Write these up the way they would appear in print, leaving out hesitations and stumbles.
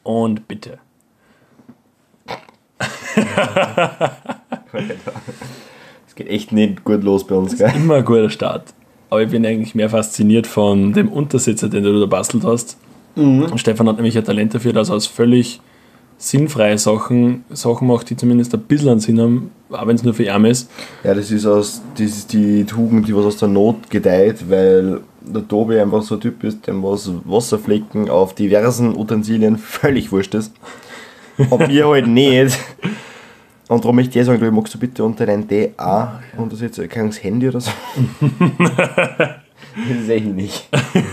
Und bitte. Es geht echt nicht gut los bei uns, gell? Immer ein guter Start. Aber ich bin eigentlich mehr fasziniert von dem Untersitzer, den du da bastelt hast. Und Stefan hat nämlich ein Talent dafür, dass er aus völlig sinnfreie Sachen macht, die zumindest ein bisschen einen Sinn haben, auch wenn es nur für ihn ist. Ja, das ist die Tugend, die was aus der Not gedeiht, weil der Tobi einfach so ein Typ ist, dem was Wasserflecken auf diversen Utensilien völlig wurscht ist. Hab ich halt nicht. Und darum möchte ich sagen, glaube ich, magst du bitte unter dein DA untersetzen, kein Handy oder so? Das ist echt nicht.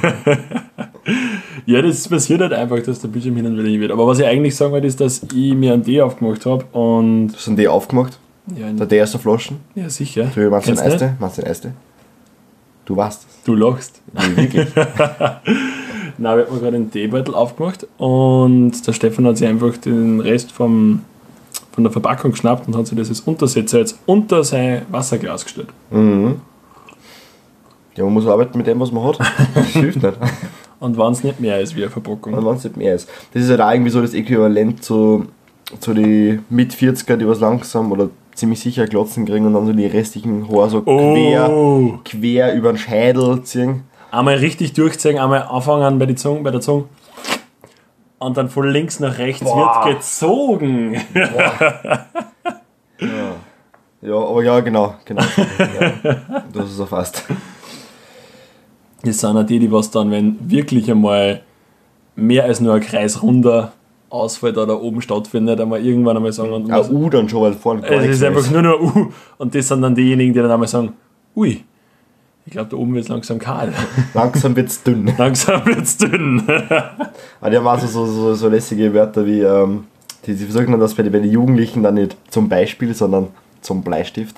Ja, das passiert halt einfach, dass der Bildschirm hin und wieder nicht wird. Aber was ich eigentlich sagen wollte, ist, dass ich mir einen Tee aufgemacht habe und... Du hast einen Tee aufgemacht? Ja, der Tee aus der Flaschen? Ja, sicher. Du meinst den Eiste? Meinst du den Eiste? Du weißt es. Du lachst. Nee, wirklich. Nein, wir haben gerade einen Teebeutel aufgemacht und der Stefan hat sich einfach den Rest von der Verpackung geschnappt und hat sich das Untersetzer jetzt unter sein Wasserglas gestellt. Mhm. Ja, man muss arbeiten mit dem, was man hat. Das hilft nicht. Und wenn es nicht mehr ist wie eine Verpackung. Und wenn es nicht mehr ist. Das ist halt auch irgendwie so das Äquivalent zu die Mit-40er, die was langsam oder ziemlich sicher Glotzen kriegen und dann so die restlichen Haare so quer über den Schädel ziehen. Einmal richtig durchziehen, einmal anfangen bei der Zunge und dann von links nach rechts wird gezogen. Ja, aber ja, genau. Ja, das ist erfasst. Das sind auch die was dann, wenn wirklich einmal mehr als nur ein Kreis runder Ausfall da oben stattfindet, einmal irgendwann einmal sagen. Und dann schon, weil vorne gar nichts ist. Einfach nur ein und das sind dann diejenigen, die dann einmal sagen, ui, ich glaube, da oben wird es langsam kahl. Langsam wird es dünn. Langsam wird es dünn. Aber die haben auch so lässige Wörter wie, die versuchen dann das bei den Jugendlichen dann nicht zum Beispiel, sondern zum Bleistift.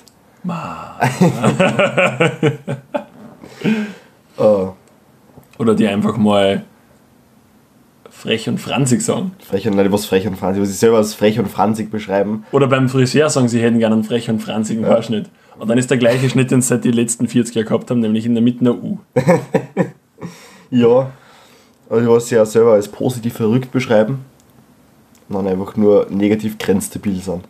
Oder die einfach mal frech und franzig sagen. Frech und franzig, was sie selber als frech und franzig beschreiben. Oder beim Friseur sagen, sie hätten gerne einen frech und franzigen Haarschnitt. Und dann ist der gleiche Schnitt, den sie seit die letzten 40 Jahren gehabt haben, nämlich in der Mitte eine U. Ja, also was sie ja selber als positiv verrückt beschreiben und dann einfach nur negativ grenzstabil sind.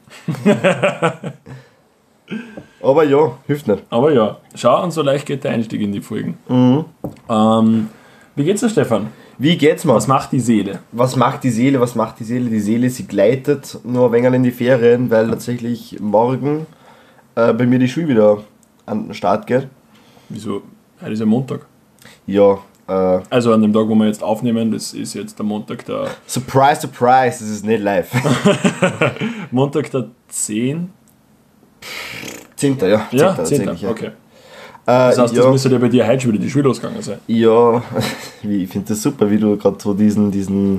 Aber ja, hilft nicht. Aber ja, schau, und so leicht geht der Einstieg in die Folgen. Wie geht's dir, Stefan? Wie geht's mir? Was macht die Seele? Was macht die Seele? Die Seele, sie gleitet nur ein wenig in die Ferien, weil tatsächlich morgen bei mir die Schule wieder an den Start geht. Wieso? Heute ist ja Montag. Ja. Also an dem Tag, wo wir jetzt aufnehmen, das ist jetzt der Montag der... Surprise, surprise, das ist nicht live. Montag der 10. 10. Ja. 10. Okay. Das heißt, das müsste ja bei dir heute schon wieder die Schule losgegangen sein. Ja, ich finde das super, wie du gerade so diesen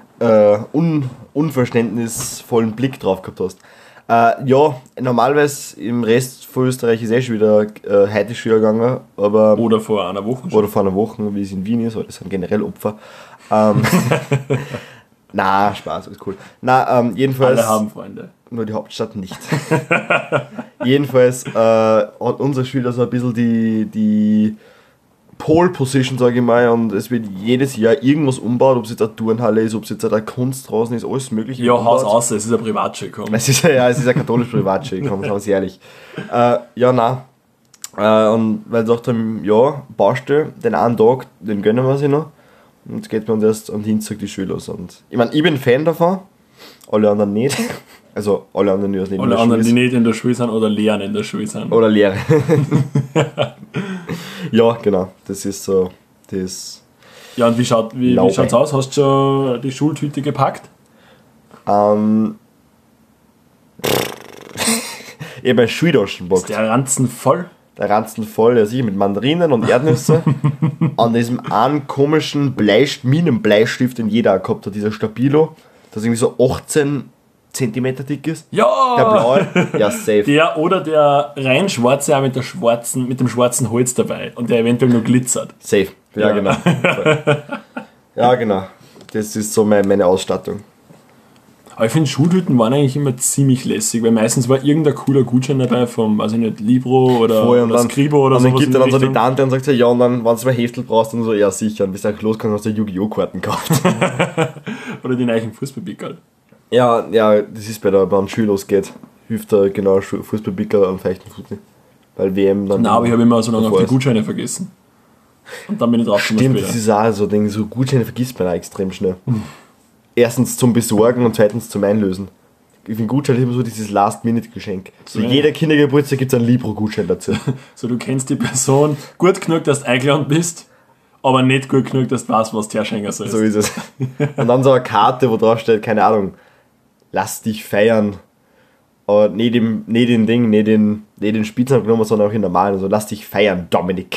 unverständnisvollen Blick drauf gehabt hast. Ja, normalerweise im Rest von Österreich ist schon wieder heute Schule gegangen, aber... Oder vor einer Woche schon. Oder vor einer Woche, wie es in Wien ist, weil das sind generell Opfer. Na, Spaß, ist cool. Jedenfalls... Alle haben Freunde. Nur die Hauptstadt nicht. Jedenfalls hat unser Schüler so ein bisschen die Pole Position, sage ich mal, und es wird jedes Jahr irgendwas umbaut, ob es jetzt eine Turnhalle ist, ob es jetzt eine Kunst draußen ist, alles mögliche. Ja, Haus aus, es ist ein Privatschule gekommen. Es ist ein katholisch Privatschule gekommen, sagen wir ehrlich. Und weil sie gesagt haben, ja, Baustelle, den einen Tag, den gönnen wir sich noch. Und jetzt geht bei uns erst am Dienstag die Schule los. Und ich meine, ich bin Fan davon, alle anderen nicht. Also alle anderen, die nicht in der Schule sind. Alle anderen, die nicht in der Schule sind oder lernen in der Schule sind. Oder lehren. Ja, genau. Das ist so das. Ja, und wie schaut's aus? Hast du schon die Schultüte gepackt? Ich habe eine Schultaschenbox. Ist der Ranzen voll? Der Ranzen voll, ja sicher, mit Mandarinen und Erdnüsse. An diesem einen komischen Minenbleistift, den jeder gehabt hat, dieser Stabilo, das irgendwie so 18 Zentimeter dick ist. Ja! Der blaue, ja, safe. Der oder der rein schwarze auch mit dem schwarzen Holz dabei und der eventuell nur glitzert. Safe, ja. Genau. Ja, genau. Das ist so meine Ausstattung. Aber ich finde, Schultüten waren eigentlich immer ziemlich lässig, weil meistens war irgendein cooler Gutschein dabei vom, weiß ich nicht, Libro oder Skribo oder so. Und dann gibt er dann so die Richtung. Tante und sagt so, ja, und dann, wenn du mal Heftel brauchst, dann so, ja, sicher. Und bis du loskommst, hast du Yu-Gi-Oh! Karten gekauft. Oder die neuen Fußballpickerl. Ja, das ist beim Schül losgeht. Hilft da genau Fußballpickerl am feichten Fußball. Weil WM dann. Nein, aber ich habe immer so lange auf die Gutscheine vergessen. Und dann bin ich drauf gekommen. Stimmt, das ist auch so ein Ding, so Gutscheine vergisst man auch extrem schnell. Erstens zum Besorgen und zweitens zum Einlösen. Ich finde Gutschein ist immer so dieses Last-Minute-Geschenk. So jeder Kindergeburtstag gibt es einen Libro-Gutschein dazu. So, du kennst die Person gut genug, dass du eingeladen bist, aber nicht gut genug, dass du weißt, was du herschenken sollst. So ist es. Und dann so eine Karte, wo drauf steht, keine Ahnung, lass dich feiern. Aber nicht den Spitznamen genommen, sondern auch in normalen. Also lass dich feiern, Dominik.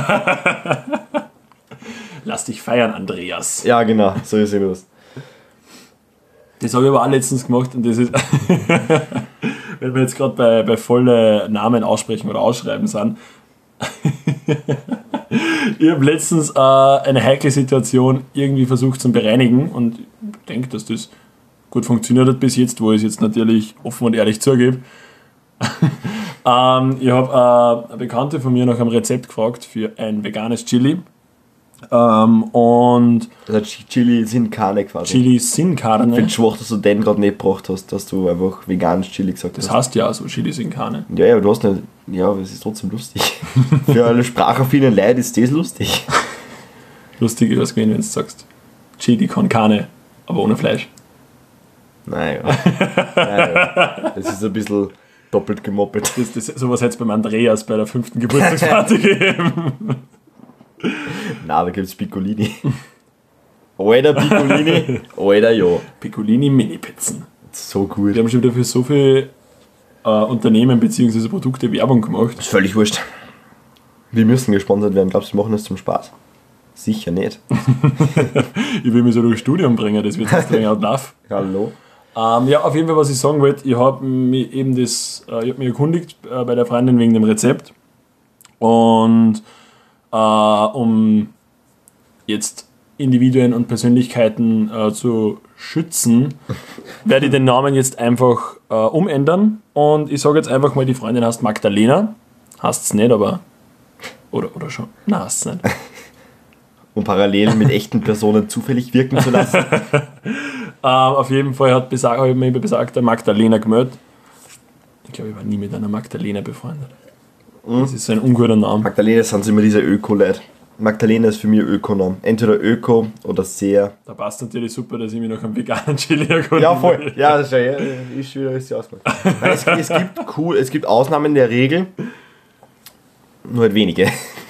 Lass dich feiern, Andreas. Ja, genau, so ist immer das. Das habe ich aber auch letztens gemacht und das ist, wenn wir jetzt gerade bei volle Namen aussprechen oder ausschreiben sind. Ich habe letztens eine heikle Situation irgendwie versucht zu bereinigen und ich denke, dass das gut funktioniert hat bis jetzt, wo ich es jetzt natürlich offen und ehrlich zugebe. Ich habe eine Bekannte von mir nach einem Rezept gefragt für ein veganes Chili. Und also Chili sind keine quasi. Chili sind keine. Ich finde es schwach, dass du den gerade nicht gebracht hast, dass du einfach veganes Chili gesagt hast. Das heißt ja so, Chili sind keine. Ja, aber du hast nicht. Ja, aber es ist trotzdem lustig. Für alle sprachaffinen Leute ist das lustig. Lustig ist es gewesen, wenn du sagst, Chili con carne, aber ohne Fleisch. Nein, das ist ein bisschen doppelt gemoppelt. Sowas hätte es beim Andreas bei der 5. Geburtstagsparty gegeben. Na, da gibt es Piccolini. Alter Piccolini, Alter ja. Piccolini Mini-Pizzen. So gut. Wir haben schon wieder für so viele Unternehmen bzw. Produkte Werbung gemacht. Das ist völlig wurscht. Wir müssen gesponsert werden. Glaubst du, wir machen das zum Spaß? Sicher nicht. Ich will mich so durchs Studium bringen, das wird jetzt länger lauf. Hallo. Ja, auf jeden Fall, was ich sagen wollte, ich habe mich erkundigt bei der Freundin wegen dem Rezept. Und um jetzt Individuen und Persönlichkeiten zu schützen, werde ich den Namen jetzt einfach umändern. Und ich sage jetzt einfach mal, die Freundin heißt Magdalena. Heißt es nicht, aber. Oder schon. Nein, heißt es nicht. Um parallel mit echten Personen zufällig wirken zu lassen. Auf jeden Fall habe ich mich bei besagter Magdalena gemeldet. Ich glaube, ich war nie mit einer Magdalena befreundet. Das ist so ein unguter Name. Magdalena sind immer diese Öko-Leute. Magdalena ist für mich Ökonom. Entweder Öko oder sehr. Da passt natürlich super, dass ich mich nach einem veganen Chili erkunde. Ja, voll. Ja, das ist wieder richtig ausgemacht. Es gibt Ausnahmen der Regel. Nur halt wenige.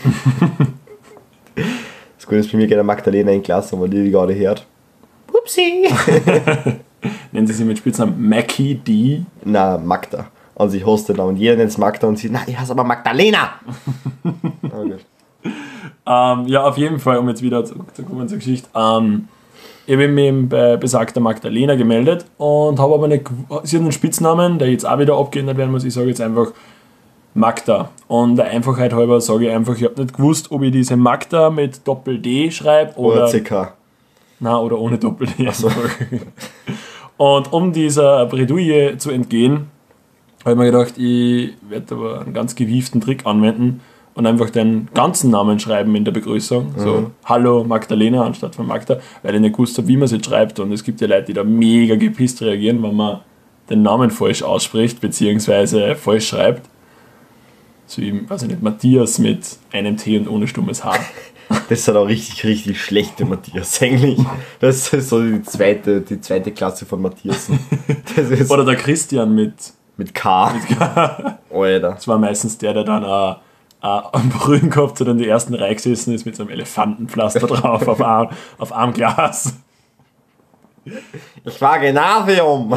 Das Gute ist bei mir gerne Magdalena in Klasse, weil die gerade hört. Upsi! Nennen sie mit Spitznamen Mackie D? Na, Magda. Und sie hasst den Namen. Jeder nennt es Magda und sie, na, ich heiße aber Magdalena! Okay. Ja, auf jeden Fall, um jetzt wieder zurückzukommen zur Geschichte. Ich habe mich bei besagter Magdalena gemeldet und habe aber nicht. Sie hat einen Spitznamen, der jetzt auch wieder abgeändert werden muss. Ich sage jetzt einfach Magda. Und der Einfachheit halber sage ich einfach, ich habe nicht gewusst, ob ich diese Magda mit Doppel-D schreibe oder CK. Nein, oder ohne Doppel-D. So. Und um dieser Bredouille zu entgehen, habe ich mir gedacht, ich werde aber einen ganz gewieften Trick anwenden und einfach den ganzen Namen schreiben in der Begrüßung. So, Hallo Magdalena anstatt von Magda, weil ich nicht gewusst habe, wie man es jetzt schreibt. Und es gibt ja Leute, die da mega gepisst reagieren, wenn man den Namen falsch ausspricht, beziehungsweise falsch schreibt. So wie, weiß ich nicht, Matthias mit einem T und ohne stummes H. Das sind auch richtig, richtig schlechte Matthias eigentlich. Das ist so die zweite Klasse von Matthiasen. Oder der Christian mit K. Alter. Das war meistens der dann am Brühen gehabt hat und in der ersten Reihe gesessen ist mit so einem Elefantenpflaster drauf auf einem Glas. Ich war Gymnasium.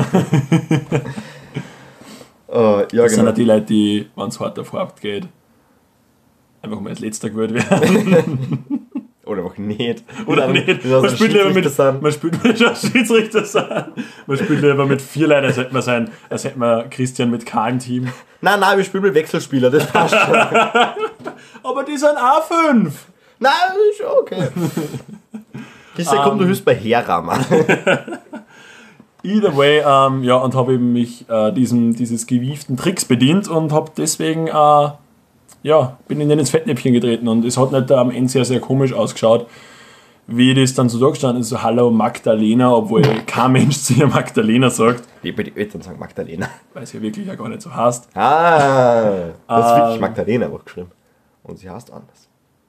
Ja, Das sind genau. auch die Leute, die, wenn es hart auf hart geht, einfach mal als Letzter gewählt werden. Oder einfach nicht. Oder nicht. Man spielt lieber mit Schiedsrichter sein. Man spielt lieber mit 4 Leuten, als hätte man Christian mit K im Team. Nein, wir spielen mit Wechselspieler, das passt schon. Aber die sind A5. Nein, ist schon okay. Christian, komm, du hilfst bei Herrammer. Either way, ja, und habe eben mich dieses gewieften Tricks bedient und habe deswegen, ja, bin in den ins Fettnäpfchen getreten und es hat nicht am Ende sehr, sehr komisch ausgeschaut, wie das dann so da gestanden ist, so Hallo Magdalena, obwohl kein Mensch zu ihr Magdalena sagt. Wie bei den Eltern sagen Magdalena. Weil es ja wirklich ja gar nicht so heißt. Ah, das ist wirklich Magdalena auch geschrieben. Und sie heißt anders.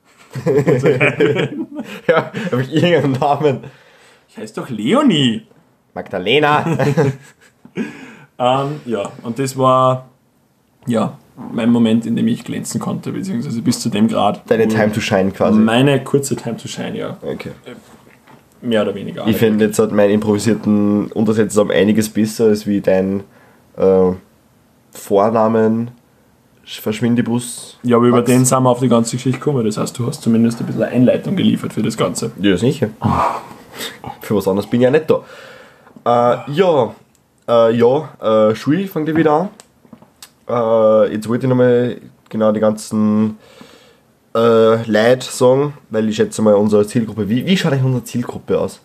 Ja, habe ich irgendeinen Namen. Ich heiße doch Leonie. Magdalena. Ja, und das war ja mein Moment, in dem ich glänzen konnte, beziehungsweise bis zu dem Grad. Deine Time to Shine quasi. Meine kurze Time to Shine, ja. Okay. Mehr oder weniger. Ich finde jetzt meine improvisierten Untersätze um einiges besser als wie dein Vornamen Verschwindebus. Ja, aber über den sind wir auf die ganze Geschichte gekommen. Das heißt, du hast zumindest ein bisschen eine Einleitung geliefert für das Ganze. Ja, sicher. Für was anderes bin ich ja nicht da. Schule fängt ja wieder an. Jetzt wollte ich nochmal genau die ganzen Leute sagen, weil ich schätze mal unsere Zielgruppe. Wie schaut eigentlich unsere Zielgruppe aus?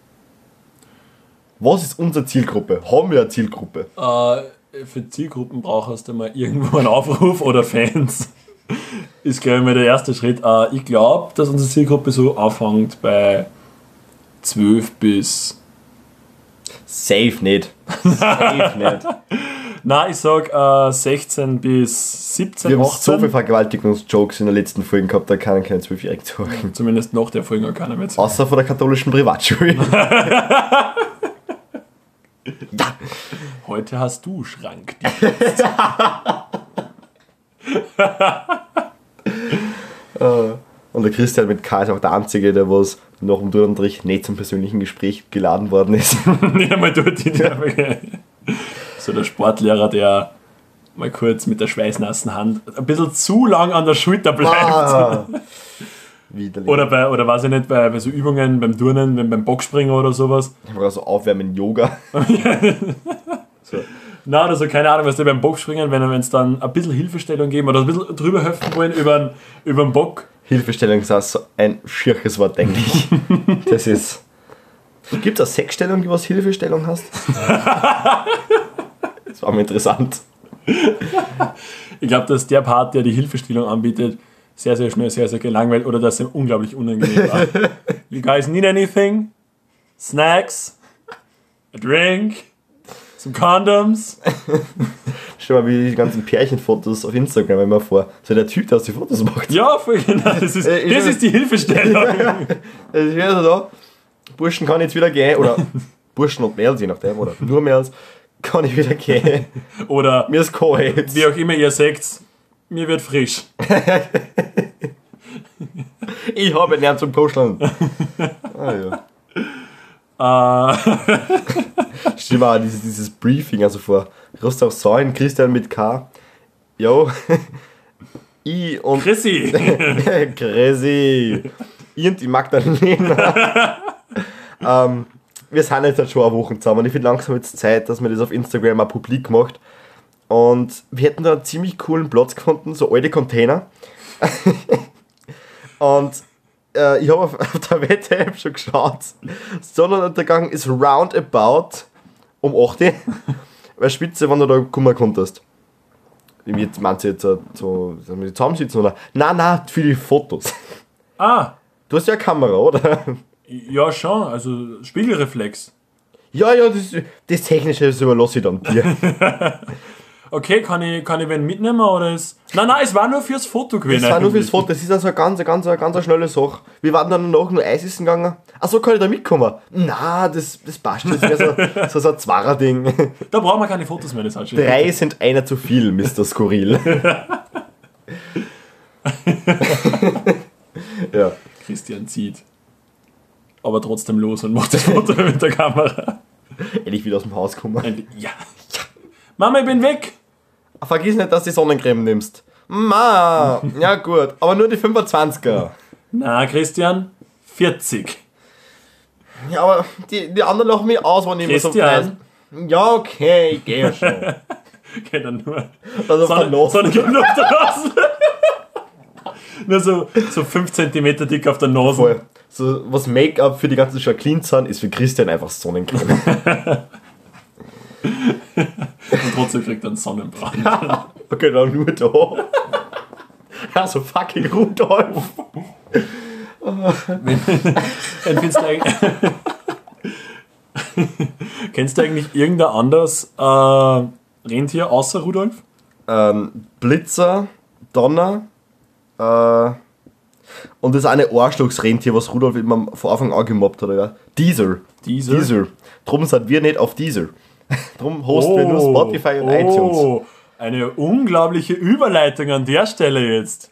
Was ist unsere Zielgruppe? Haben wir eine Zielgruppe? Für Zielgruppen brauchst du mal irgendwo einen Aufruf oder Fans. Ist, glaube ich, mal der erste Schritt. Ich glaube, dass unsere Zielgruppe so anfängt bei 12 bis... Safe nicht. Safe nicht. Nein, ich sag 16 bis 17, Wir haben 18. so viele Vergewaltigungsjokes in der letzten Folge gehabt, da kann kein 12-Jähriger zuhören. Zumindest nach der Folge keiner mehr zu. Außer von der katholischen Privatschule. Ja. Heute hast du Schrank. Und der Christian mit K ist auch der Einzige, der was nach dem Turnunterricht nicht zum persönlichen Gespräch geladen worden ist. Nicht einmal dort. So der Sportlehrer, der mal kurz mit der schweißnassen Hand ein bisschen zu lang an der Schulter bleibt. Widerlich. Oder weiß ich nicht, bei so Übungen, beim Turnen, beim Boxspringen oder sowas. Ich habe so Aufwärmen Yoga. So. Nein, oder so, keine Ahnung, was du beim Boxspringen, wenn es dann ein bisschen Hilfestellung geben oder ein bisschen drüber hüpfen wollen über den Bock. Hilfestellung ist auch so ein schierches Wort eigentlich. Das ist... Gibt es eine Sexstellung, die was Hilfestellung hast? Das war mir interessant. Ich glaube, dass der Part, der die Hilfestellung anbietet, sehr, sehr schnell, sehr, sehr gelangweilt oder dass es ihm unglaublich unangenehm war. You guys need anything? Snacks? A drink? Some Condoms? Schau mal, wie die ganzen Pärchenfotos auf Instagram immer vor. So der Typ, der aus die Fotos macht. Ja, voll genau. Das ist die Hilfestellung. Ich wäre so da. Burschen kann jetzt wieder gehen. Oder Burschen und Mädels, je nachdem. Oder nur Mädels. Kann ich wieder gehen. Oder mir ist kalt. wie auch immer ihr sagt, mir wird frisch. Ich habe einen zum Kuscheln. Stell mal dieses Briefing also vor. Rostov Säuen, Christian mit K. Jo. Ich und... Chrissy. Chrissy. Ich und die Magdalena. Wir sind jetzt halt schon eine Woche zusammen und ich finde langsam jetzt Zeit, dass man das auf Instagram auch publik macht. Und wir hätten da einen ziemlich coolen Platz gefunden, so alte Container. Und ich habe auf der Wetter-App schon geschaut. Sonnenuntergang ist roundabout um 8 Uhr. Weil Spitze, wenn du da kommen konntest. Wie meinst du jetzt so, dass wir zusammensitzen oder? Nein, für die Fotos. Ah. Du hast ja eine Kamera, oder? Ja, schon. Also Spiegelreflex. Ja, das Technische das überlasse ich dann dir. Okay, kann ich wen mitnehmen oder ist... Nein, es war nur fürs Foto gewesen. Es war nur fürs Foto, das ist also eine ganz schnelle Sache. Wir waren dann danach nur Eis essen gegangen. Achso, kann ich da mitkommen? Na, das passt schon. Das wäre so ein Zwarer-Ding. Da brauchen wir keine Fotos mehr, das hat schon. 3 sind einer zu viel, Mr. Skurril. Ja. Christian zieht. Aber trotzdem los und macht das Foto mit der Kamera. Endlich wieder aus dem Haus kommen. Ja. Mama, ich bin weg. Vergiss nicht, dass du Sonnencreme nimmst. Ma, ja gut, aber nur die 25er. Na, Christian, 40. Ja, aber die anderen lachen mich aus, wenn ich immer so Christian. Ja, okay, ich gehe ja schon. Okay, dann nur. Also Sonne geht nur auf der Nase. Nur so 5 cm dick auf der Nase. Voll. So, was Make-up für die ganzen Jacqueline sind, ist für Christian einfach Sonnencreme. trotzdem kriegt er einen Sonnenbrand. Okay, dann nur da. Also fucking Rudolf. Kennst du eigentlich irgendein anderes Rentier außer Rudolf? Blitzer, Donner und das eine Arschlochsrentier, was Rudolf immer von Anfang an gemobbt hat. Oder? Diesel. Drum sind wir nicht auf Diesel. Drum hosten wir nur Spotify und iTunes. Eine unglaubliche Überleitung an der Stelle jetzt.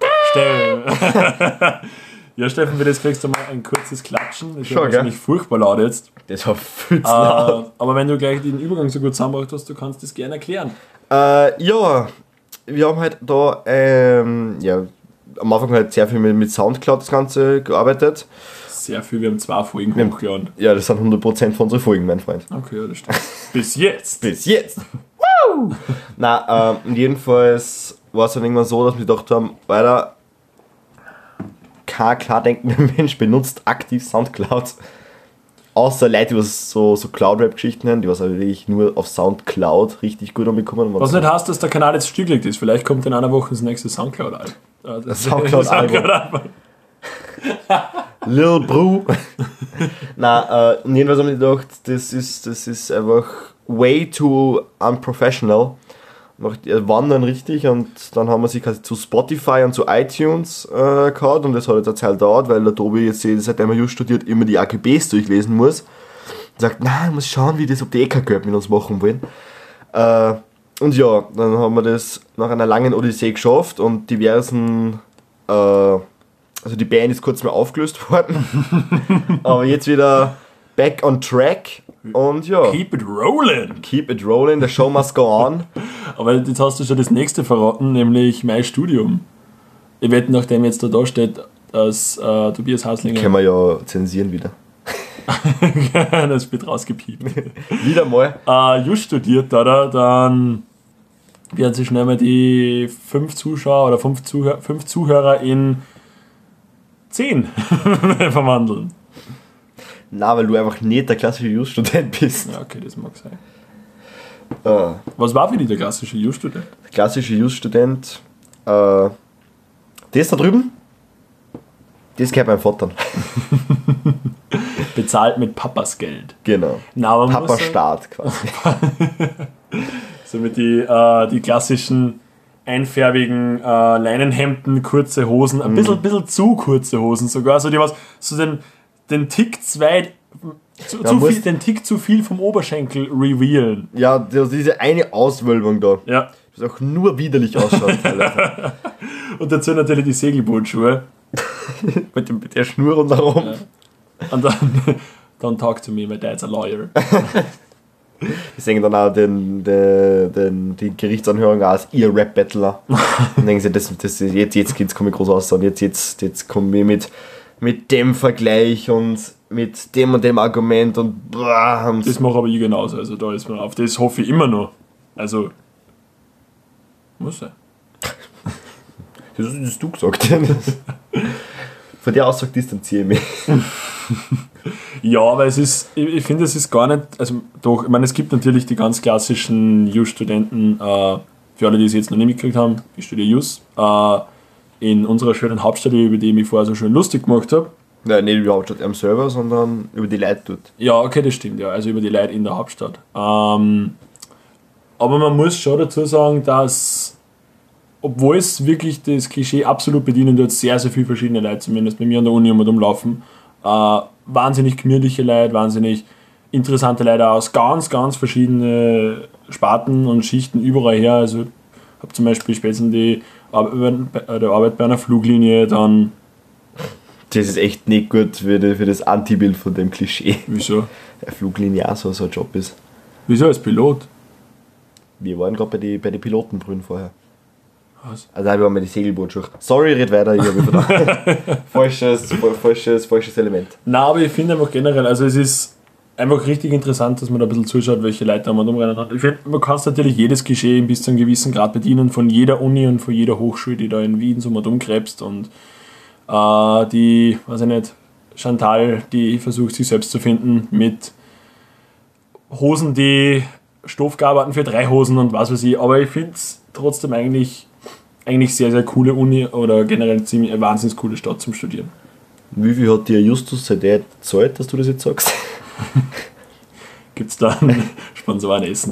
Ja, Steffen, für das kriegst du mal ein kurzes Klatschen. Das ist wahrscheinlich furchtbar laut jetzt. Das war viel zu laut. Aber wenn du gleich den Übergang so gut zusammengebracht hast, du kannst das gerne erklären. Ja, wir haben halt da am Anfang halt sehr viel mit Soundcloud das Ganze gearbeitet. Sehr viel, wir haben 2 Folgen hochgeladen. Ja, das sind 100% von unseren Folgen, mein Freund. Okay, ja, das stimmt. Bis jetzt. Bis jetzt. Woo! Na, jedenfalls war es dann irgendwann so, dass wir gedacht haben, Alter, kein klar denkender Mensch benutzt aktiv Soundcloud. Außer Leute, die was so Cloud-Rap-Geschichten haben, die was wirklich nur auf Soundcloud richtig gut anbekommen. Was nicht heißt, dass der Kanal jetzt stillgelegt ist. Vielleicht kommt in einer Woche das nächste Soundcloud-Album. Soundcloud-Album. Lil Bru. Nein, und jedenfalls haben wir gedacht, das ist einfach way too unprofessional. Wandern richtig, und dann haben wir sich quasi zu Spotify und zu iTunes gehabt, und das hat jetzt eine Zeit gedauert, weil der Tobi jetzt, seitdem er just studiert, immer die AGBs durchlesen muss. Und sagt, nein, ich muss schauen, wie das, ob die EK-Geld mit uns machen wollen. Und ja, dann haben wir das nach einer langen Odyssee geschafft und diversen, also die Band ist kurz mal aufgelöst worden, aber jetzt wieder back on track. Und ja. Keep it rolling. Keep it rolling, the show must go on. Aber jetzt hast du schon das nächste verraten, nämlich mein Studium. Ich wette, nachdem jetzt da steht, dass Tobias Haslinger... Können wir ja zensieren wieder. Das wird rausgepiept. Wieder mal. Just studiert, oder? Dann werden sich schnell mal die 5 Zuschauer oder 5 Zuhörer in 10 verwandeln. Na, weil du einfach nicht der klassische Just-Student bist. Ja, okay, das mag sein. Was war für dich der klassische Just-Student? Der klassische Just-Student, das da drüben, das gehört meinem Vater. Bezahlt mit Papas Geld. Genau. Papa-Staat quasi. So mit die klassischen einfärbigen Leinenhemden, kurze Hosen, ein bisschen zu kurze Hosen sogar, so die was, so den Tick den Tick zu viel vom Oberschenkel revealen. Ja, diese eine Auswölbung da. Ja. Das auch nur widerlich ausschaut. Und dazu natürlich die Segelbootschuhe. mit der Schnur rundherum. Ja. Und dann talk to me, my dad's a lawyer. Die singen dann auch die Gerichtsanhörung als ihr Rap-Battler. Und denken sie, jetzt komme ich groß raus, und jetzt komme ich mit dem Vergleich und mit dem und dem Argument und das mache aber ich genauso, also da ist man, auf das hoffe ich immer noch. Also muss er. Das hast du gesagt. Von der Aussage distanziere ich mich. Ja, aber ich finde, es ist gar nicht, also doch, ich meine, es gibt natürlich die ganz klassischen Jus-Studenten, für alle, die es jetzt noch nicht mitgekriegt haben, ich studiere Jus, in unserer schönen Hauptstadt, über die ich mich vorher so schön lustig gemacht habe. Nein, nicht über die Hauptstadt am selber, sondern über die Leute dort. Ja, okay, das stimmt, ja, also über die Leute in der Hauptstadt. Aber man muss schon dazu sagen, dass, obwohl es wirklich das Klischee absolut bedienen dort sehr, sehr viele verschiedene Leute, zumindest bei mir an der Uni immer rumlaufen, wahnsinnig gemütliche Leute, wahnsinnig interessante Leute aus ganz, ganz verschiedenen Sparten und Schichten überall her. Also ich habe zum Beispiel speziell die Arbeit bei einer Fluglinie, dann... Das ist echt nicht gut für das Antibild von dem Klischee. Wieso? Der Fluglinie auch so ein Job ist. Wieso als Pilot? Wir waren gerade bei den Pilotenbrühen vorher. Was? Also wir waren bei den Segelbootschuhe. Sorry, red weiter, ich habe wieder falsches Element. Nein, aber ich finde einfach generell, also es ist einfach richtig interessant, dass man da ein bisschen zuschaut, welche Leute da man rumrennen hat. Ich finde, man kann natürlich jedes Klischee bis zu einem gewissen Grad bedienen, von jeder Uni und von jeder Hochschule, die da in Wien so mal rumkrebst, und die, weiß ich nicht, Chantal, die versucht sich selbst zu finden mit Hosen, die Stoffgearbeiten für 3 Hosen und was weiß ich. Aber ich finde es trotzdem eigentlich sehr, sehr coole Uni oder generell ziemlich eine wahnsinnig coole Stadt zum Studieren. Wie viel hat dir Justus sein Dad gezahlt, dass du das jetzt sagst? Gibt es da ein Sponsorenessen?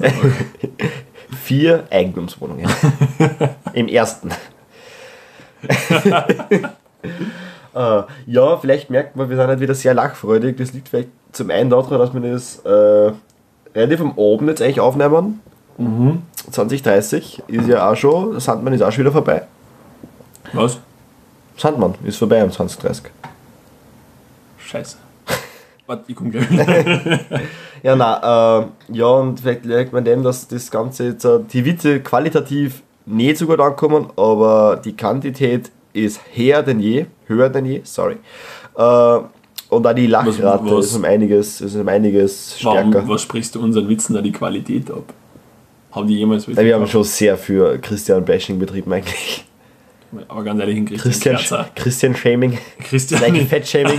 4 Eigentumswohnungen. Im ersten. Ja, vielleicht merkt man, wir sind halt wieder sehr lachfreudig. Das liegt vielleicht zum einen daran, dass wir das relativ am Abend jetzt eigentlich aufnehmen. 2030 ist ja auch schon, Sandmann ist auch schon wieder vorbei. Was? Sandmann ist vorbei um 2030. Scheiße. Warte, ich komme gleich wieder. Ja, nein, ja, und vielleicht merkt man dem, dass das Ganze jetzt, die Witze qualitativ nicht so gut ankommen, aber die Quantität ist höher denn je, sorry. Und auch die Lachrate ist um einiges stärker. Was sprichst du unseren Witzen da die Qualität ab? Haben die jemals wirklich? Wir haben schon sehr für Christian-Bashing betrieben eigentlich. Aber ganz ehrlich, in Christian-Shaming. Fett-Shaming.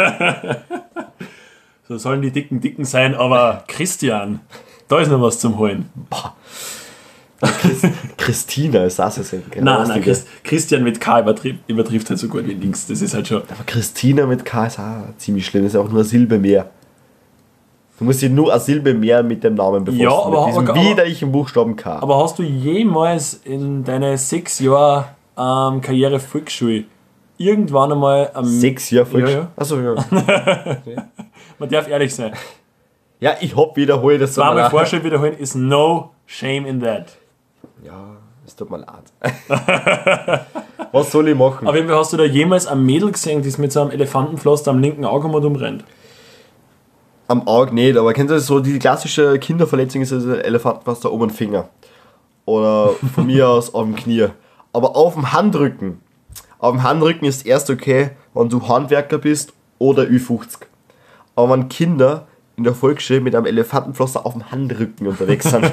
So sollen die Dicken sein, aber Christian, da ist noch was zum Holen. Boah. Christina ist das jetzt Nein, Christian mit K übertrifft halt so gut wie links. Das ist halt schon. Aber Christina mit K ist auch ziemlich schlimm, das ist auch nur eine Silbe mehr. Du musst dich nur eine Silbe mehr mit dem Namen befassen. Ja, aber mit diesem widerlichen Buchstaben K. Aber hast du jemals in deine 6 Jahre Karriere Volksschule irgendwann einmal 6 Jahre Volksschule? Ja. Achso, ja. Man darf ehrlich sein. Ja, ich hab wiederholt. Das zweimal Vorschule wiederholen is no shame in that. Ja, es tut mir leid. Was soll ich machen? Aber hast du da jemals ein Mädel gesehen, das mit so einem Elefantenpflaster am linken Auge mal rumrennt? Am Auge nicht, aber kennst du das so, die klassische Kinderverletzung ist das Elefantenpflaster oben am Finger. Oder von mir aus auf dem Knie. Aber auf dem Handrücken. Auf dem Handrücken ist erst okay, wenn du Handwerker bist oder Ü50. Aber wenn Kinder in der Volksschule mit einem Elefantenpflaster auf dem Handrücken unterwegs sind.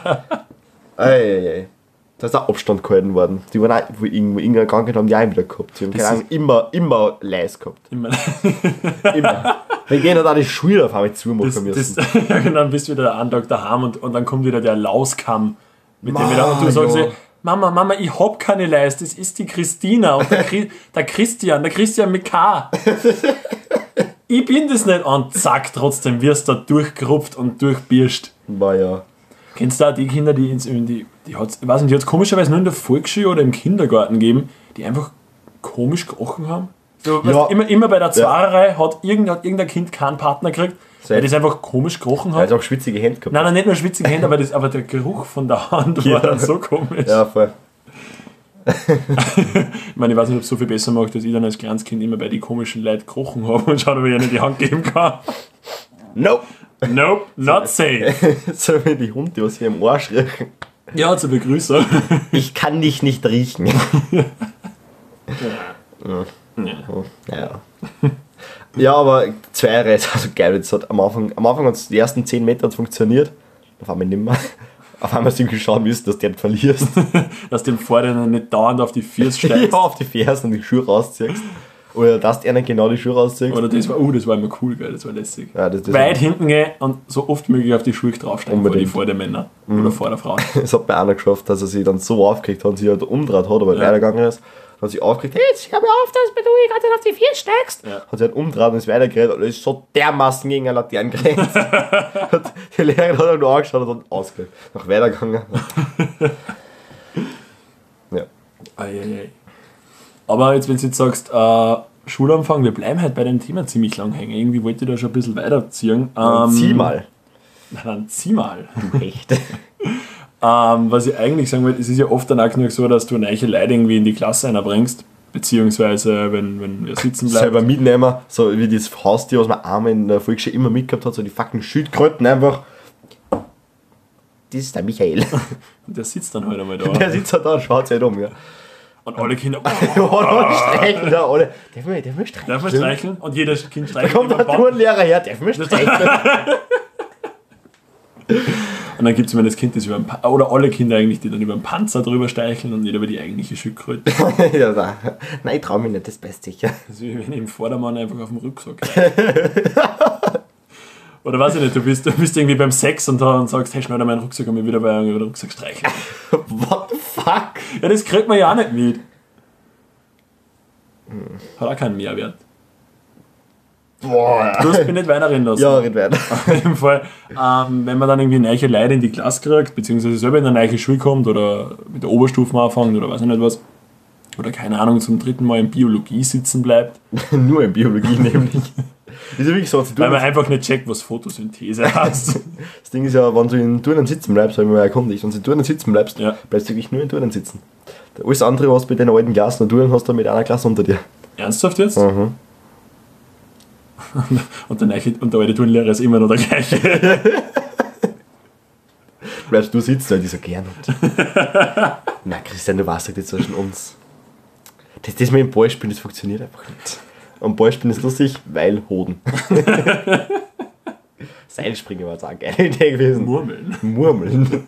Ei. Da ist auch Abstand gehalten worden. Die waren auch, wo irgendeine Krankheit haben die auch wieder gehabt. Die haben keine Ahnung, immer Leis gehabt. Immer. Wir gehen halt auch die Schuhe auf einmal zumachen müssen. Ja, genau, dann bist du wieder einen Tag daheim und dann kommt wieder der Lauskamm. Mit dem wieder, und du sagst dir, Mama, ich hab keine Leis, das ist die Christina und der Christian mit K. Ich bin das nicht. Und zack, trotzdem wirst du da durchgerupft und durchbirscht. War ja. Kennst du auch die Kinder, die hat's komischerweise nur in der Volksschule oder im Kindergarten gegeben, die einfach komisch gerochen haben? So, ja. Immer bei der Zwahrerei hat irgendein Kind keinen Partner gekriegt, weil das einfach komisch gerochen hat. Weil es auch schwitzige Hände gehabt hat. Nein, nicht nur schwitzige Hände, aber der Geruch von der Hand war dann so komisch. Ja, voll. Ich meine, ich weiß nicht, ob es so viel besser macht, dass ich dann als kleines Kind immer bei den komischen Leuten gerochen habe und schauen, ob ich ihnen die Hand geben kann. Nope, not safe. So wie die Hunde, was hier im Arsch riechen. Ja, zur Begrüßung. Ich kann dich nicht riechen. Ja. Ja, aber 2 Jahre ist also geil. Das hat am Anfang hat es die ersten 10 Meter funktioniert. Auf einmal nicht mehr. Auf einmal sind wir schauen müssen, dass du den verlierst. Dass du dem Vorderner nicht dauernd auf die Ferse steigst. Ja, auf die Ferse und die Schuhe rausziehst. Oder dass du nicht genau die Schuhe rausziehst. Oder das war immer cool, geil, das war lässig. Ja, das weit hinten gehen und so oft möglich auf die Schuhe draufsteigen vor den Männern oder vor der Frau. Das hat mir einer geschafft, dass er sich dann so aufgeregt hat und sich halt umgedreht hat, aber weitergegangen ist. Hat sich aufgeregt, hey, jetzt hör mir auf, dass du die ganze Zeit auf die Ferse steigst. Ja. Hat sich halt umgedreht und ist weitergeredet und ist so dermaßen gegen eine Laterne gerannt. Die Lehrerin hat ihn nur angeschaut und ausgelegt. Noch weitergegangen. Ja. Eieiei. Aber jetzt, wenn du jetzt sagst, Schulanfang, wir bleiben halt bei dem Thema ziemlich lang hängen. Irgendwie wollte ich da schon ein bisschen weiterziehen. Zieh mal. Dann zieh mal. Du echt. Was ich eigentlich sagen wollte, es ist ja oft dann auch nur so, dass du neue Leute irgendwie in die Klasse einbringst, beziehungsweise wenn wir sitzen bleiben. Selber mitnehmen, so wie das Haustier, was man einmal in der Volksschule immer mitgehabt hat, so die fucking Schildkröten einfach. Das ist der Michael. Und der sitzt dann halt einmal da. Der sitzt halt da und schaut sich halt um, ja. Und alle Kinder. Streicheln da, alle. Darf man streicheln? Darf man streicheln? Und jeder Kind streichelt. Da kommt der Turnlehrer her, darf man streicheln? Und dann gibt es immer das Kind, das über oder alle Kinder eigentlich, die dann über den Panzer drüber streicheln und nicht über die eigentliche Schildkröte. Ja, nein, ich trau mich nicht, das passt sicher. Das ist wie wenn ich im Vordermann einfach auf dem Rucksack. Oder weiß ich nicht, du bist irgendwie beim Sex und sagst, hey, schnell meinen Rucksack und mir wieder bei einem Rucksack streichen. What the fuck? Ja, das kriegt man ja auch nicht mit. Hat auch keinen Mehrwert. Boah. Du hast mich nicht weiterreden lassen. Ja, red weiter. Auf jeden Fall, wenn man dann irgendwie neue Leute in die Klasse kriegt, beziehungsweise selber in eine neue Schule kommt oder mit der Oberstufe anfängt oder weiß ich nicht was, oder keine Ahnung, zum dritten Mal in Biologie sitzen bleibt. Nur in Biologie nämlich. Das ist ja wirklich so, Weil man einfach nicht checkt, was Photosynthese heißt. Das Ding ist ja, wenn du in Turnen sitzen bleibst, habe ich mir mal erkundigt, wenn du in Turnen sitzen bleibst, Ja. bleibst du wirklich nur in Turnen sitzen. Alles andere, was du mit deiner alten Klasse und Turnen hast, du mit einer Klasse unter dir. Ernsthaft jetzt? Mhm. Und der alte Turnlehrer ist immer noch der gleiche. Bleibst du sitzen, weil ich so gern. Na Christian, du weißt doch jetzt schon uns. Das mit dem Ballspielen, das funktioniert einfach nicht. Und Ballspielen ist lustig, weil Hoden. Seilspringen war jetzt auch eine geile Idee gewesen. Murmeln. Murmeln.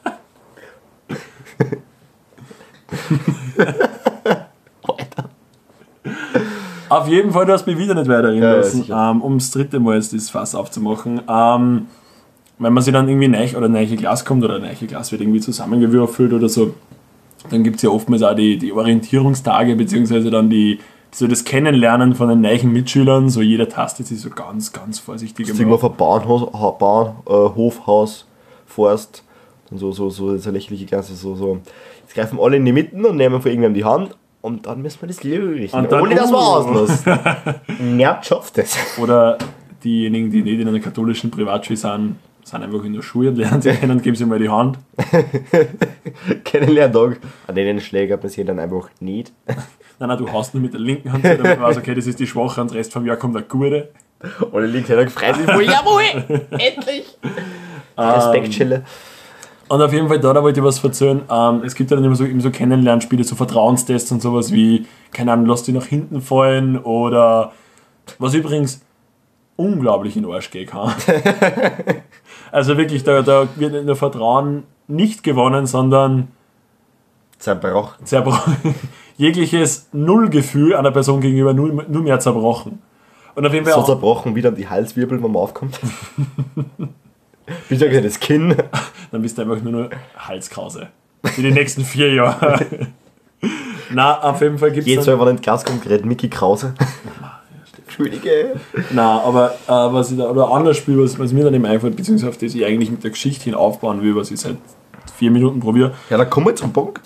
Alter. Auf jeden Fall, du hast mich wieder nicht weiterreden Ja, lassen, sicher. um das dritte Mal jetzt das Fass aufzumachen. Wenn man sich dann irgendwie neu oder neue Klasse kommt oder eine neue Klasse wird irgendwie zusammengewürfelt oder so, dann gibt es ja oftmals auch die Orientierungstage, beziehungsweise dann so das Kennenlernen von den neuen Mitschülern, so jeder tastet sich so ganz, ganz vorsichtig Das irgendwo auf ein Hofhaus, Forst, und so lächerliche Klasse, so. Jetzt greifen alle in die Mitten und nehmen von irgendwem die Hand und dann müssen wir das lösen, Und dann, ohne dass wir auslassen. Nervt schafft das. Oder diejenigen, die nicht in einer katholischen Privatschule sind einfach in der Schule und lernen sich kennen und geben sie mal die Hand. Kennenlerntag. An denen Schläger passieren dann einfach nicht. Nein, du haust nur mit der linken Hand, damit man weiß, okay, das ist die schwache und der Rest vom Jahr kommt der gute. Oder links einer gefreut sich voll, jawohl, endlich. Respektschelle. Und auf jeden Fall, da wollte ich was erzählen. Es gibt ja dann immer so Kennenlernspiele, so Vertrauenstests und sowas wie, keine Ahnung, lass dich nach hinten fallen oder was übrigens unglaublich in den Arsch gehen kann. Also wirklich, da wird nicht nur Vertrauen nicht gewonnen, sondern Zerbrochen. jegliches Nullgefühl einer Person gegenüber nur mehr zerbrochen. Und auf jeden Fall So auch, zerbrochen wie dann die Halswirbel, wenn man aufkommt. Wie gesagt, das Kinn. dann bist du einfach nur Halskrause. Für die nächsten 4 Jahre. Na, auf jeden Fall gibt es Jedes Mal, wenn er in die Klasse kommt, redet Mickey Krause. Entschuldige. Na, aber oder ein anderes Spiel, was mir dann eben einfällt, beziehungsweise auf das ich eigentlich mit der Geschichte hin aufbauen will, was ich seit 4 Minuten probiere, Ja, dann kommen wir zum Punkt.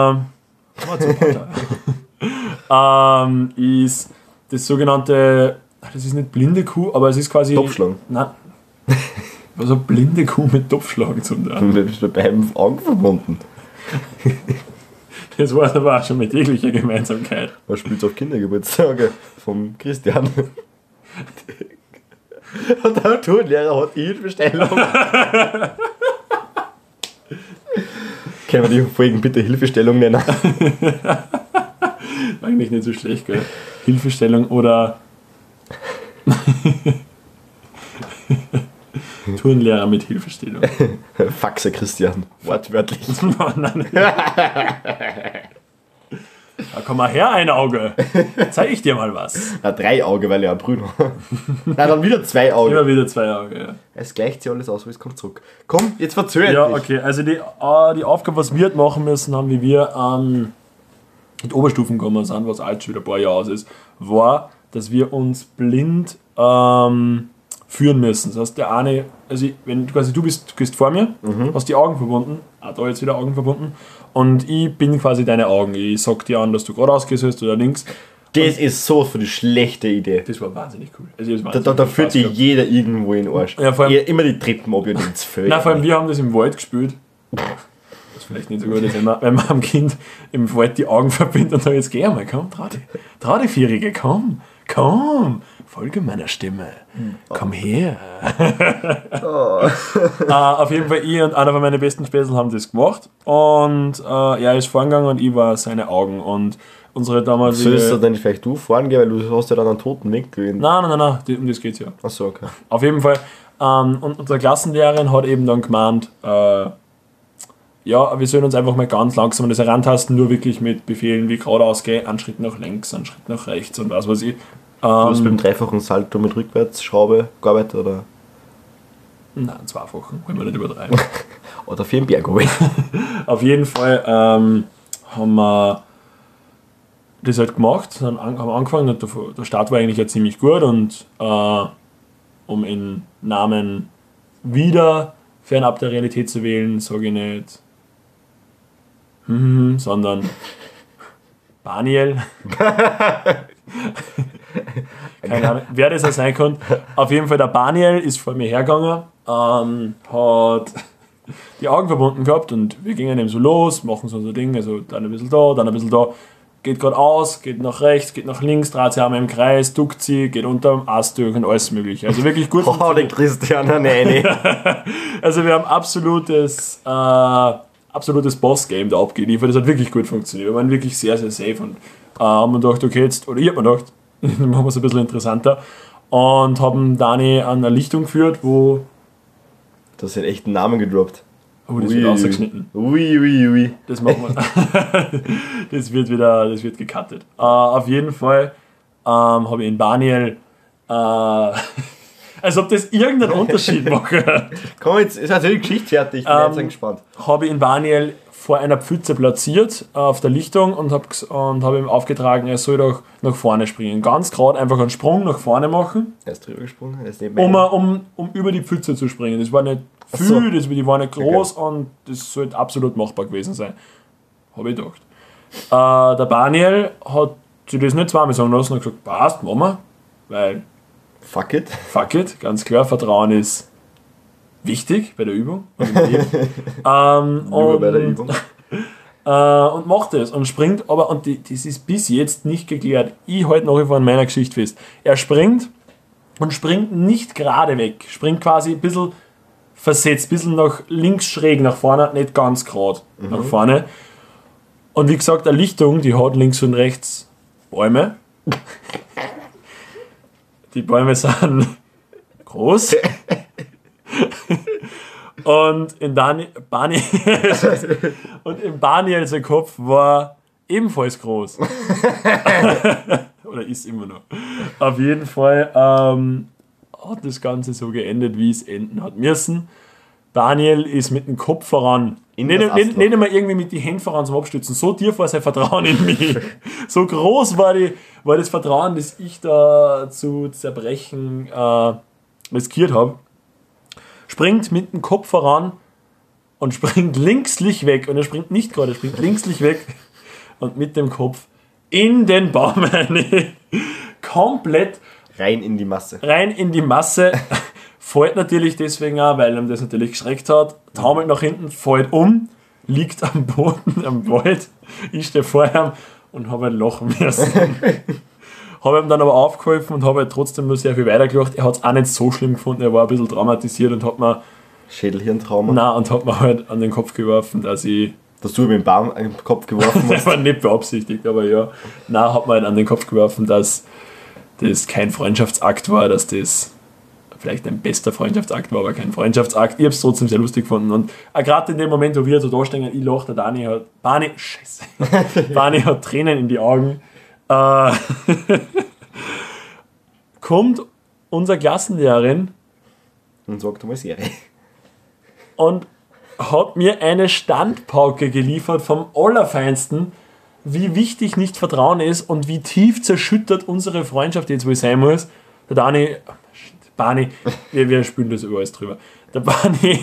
ist das sogenannte, das ist nicht blinde Kuh, aber es ist quasi... Topfschlagen. Nein. Also blinde Kuh mit Topfschlagen zum Tun. Und du bist bei einem Augen verbunden. Das war aber auch schon mit jeglicher Gemeinsamkeit. Man spielt auf Kindergeburtstage vom Christian. Und der Turnlehrer hat die Hilfestellung. Können wir die Folgen bitte Hilfestellung nennen? Eigentlich nicht so schlecht, gell? Hilfestellung oder Turnlehrer mit Hilfestellung. Faxe Christian. Wortwörtlich. Nein. Da komm mal her, ein Auge. Zeig ich dir mal was. Na, 3 Auge, weil er ein Brüder. Na, dann wieder 2 Auge. Immer wieder 2 Auge, ja. Es gleicht sich alles aus, aber es kommt zurück. Komm, jetzt verzögert Ja, dich. okay. Also die Aufgabe, was wir machen müssen, haben, wie wir mit Oberstufen gekommen sind, was alt schon wieder ein paar Jahre aus ist, war, dass wir uns blind führen müssen. Das heißt, der eine, also wenn quasi du gehst vor mir, hast die Augen verbunden, auch da jetzt wieder Augen verbunden, und ich bin quasi deine Augen. Ich sag dir an, dass du geradeaus gehst oder links. Das ist so für die schlechte Idee. Das war wahnsinnig cool. Also Da führt dich jeder irgendwo in den Arsch. Ja, vor allem- Immer die Treppen ab und ins Feld. Nein, vor allem wir haben das im Wald gespielt. Das ist vielleicht nicht so gut, wenn man am Kind im Wald die Augen verbindet und sagt, jetzt geh einmal, komm, trau die Vierige, komm, folge meiner Stimme, komm her. Auf jeden Fall, ich und einer von meinen besten Späßel haben das gemacht und er ist vorangegangen und ich war seine Augen und unsere damalige... Sollst du dann nicht vielleicht du fahren gehen, weil du hast ja dann einen toten Winkel. Nein, um das geht's ja. Achso, okay. Auf jeden Fall. Und unsere Klassenlehrerin hat eben dann gemeint, ja, wir sollen uns einfach mal ganz langsam an das herantasten, nur wirklich mit Befehlen wie geradeaus gehen, einen Schritt nach links, einen Schritt nach rechts und was weiß ich. Du hast beim dreifachen Salto mit Rückwärtsschraube gearbeitet, oder? Nein, 2 Wochen, wollen wir nicht übertreiben. Oder für den Berg oben. Auf jeden Fall haben wir das halt gemacht, haben angefangen und der Start war eigentlich ja ziemlich gut und um in Namen wieder fernab der Realität zu wählen, sage ich nicht sondern Daniel. Keine Ahnung, wer das auch sein kann. Auf jeden Fall der Daniel ist vor mir hergegangen, hat die Augen verbunden gehabt und wir gingen eben so los, machen so unser Ding, also dann ein bisschen da, dann ein bisschen da. Geht gerade aus, geht nach rechts, geht nach links, dreht sich einmal im Kreis, duckt sie, geht unterm Ast durch und alles mögliche. Also wirklich gut. Oh, der Christian, nein. Also wir haben absolutes Boss-Game da abgeliefert. Das hat wirklich gut funktioniert. Wir waren wirklich sehr, sehr safe und haben gedacht, okay, jetzt, oder ich hab mir gedacht, dann machen wir es ein bisschen interessanter und haben Dani an eine Lichtung geführt, wo... Du hast den echten Namen gedroppt. Oh, das wird rausgeschnitten. Ui. Das machen wir. das wird gecuttet. Auf jeden Fall habe ich in Daniel, als ob das irgendeinen Unterschied macht. Komm, jetzt ist natürlich die Geschichte fertig. Ich bin jetzt gespannt. Habe ich in Daniel vor einer Pfütze platziert auf der Lichtung und habe ihm aufgetragen, er soll doch nach vorne springen. Ganz gerade einfach einen Sprung nach vorne machen. Er ist drüber gesprungen, er ist neben mir. Um über die Pfütze zu springen. Das war nicht viel, die war nicht groß und das sollte absolut machbar gewesen sein. Habe ich gedacht. Der Daniel hat sich das nicht zweimal sagen lassen und gesagt, passt, machen wir. Weil Fuck it, ganz klar, Vertrauen ist wichtig bei der Übung. Und im Leben. Nur bei der Übung. Und macht es und springt, aber und das ist bis jetzt nicht geklärt. Ich halte nach wie vor an meiner Geschichte fest. Er springt und springt nicht gerade weg. Springt quasi ein bisschen versetzt, ein bisschen nach links schräg nach vorne, nicht ganz gerade nach vorne. Und wie gesagt, eine Lichtung, die hat links und rechts Bäume. Die Bäume sind groß. Und in Daniel sein Kopf war ebenfalls groß. Oder ist immer noch. Auf jeden Fall hat das Ganze so geendet, wie es enden hat müssen. Daniel ist mit dem Kopf voran. Nicht einmal irgendwie mit den Händen voran zum Abstützen. So tief war sein Vertrauen in mich. So groß war das Vertrauen, das ich da zu zerbrechen riskiert habe. Springt mit dem Kopf voran und springt linkslich weg. Und er springt nicht gerade, er springt linkslich weg und mit dem Kopf in den Baum rein. Komplett rein in die Masse. Fällt natürlich deswegen auch, weil ihm das natürlich geschreckt hat. Taumelt nach hinten, fällt um, liegt am Boden, am Wald. Ich stehe vor ihm und habe ihn lachen müssen. Habe ihm dann aber aufgeholfen und habe halt trotzdem nur sehr viel weitergelacht. Er hat es auch nicht so schlimm gefunden, er war ein bisschen traumatisiert und hat mir... Schädelhirntrauma? Nein, und hat mir halt an den Kopf geworfen, dass du ihm den Baum an den Kopf geworfen hast? Das war nicht beabsichtigt, aber ja. Nein, hat mir halt an den Kopf geworfen, dass das kein Freundschaftsakt war, dass das vielleicht ein bester Freundschaftsakt war, aber kein Freundschaftsakt. Ich habe es trotzdem sehr lustig gefunden. Und gerade in dem Moment, wo wir so da stehen, ich lache, der Dani hat Tränen in die Augen. Kommt unsere Klassenlehrerin und sagt mal Serie. Und hat mir eine Standpauke geliefert vom Allerfeinsten, wie wichtig nicht Vertrauen ist und wie tief zerschüttert unsere Freundschaft jetzt wohl sein muss. Der Barney, wir spülen das über alles drüber. Der Barney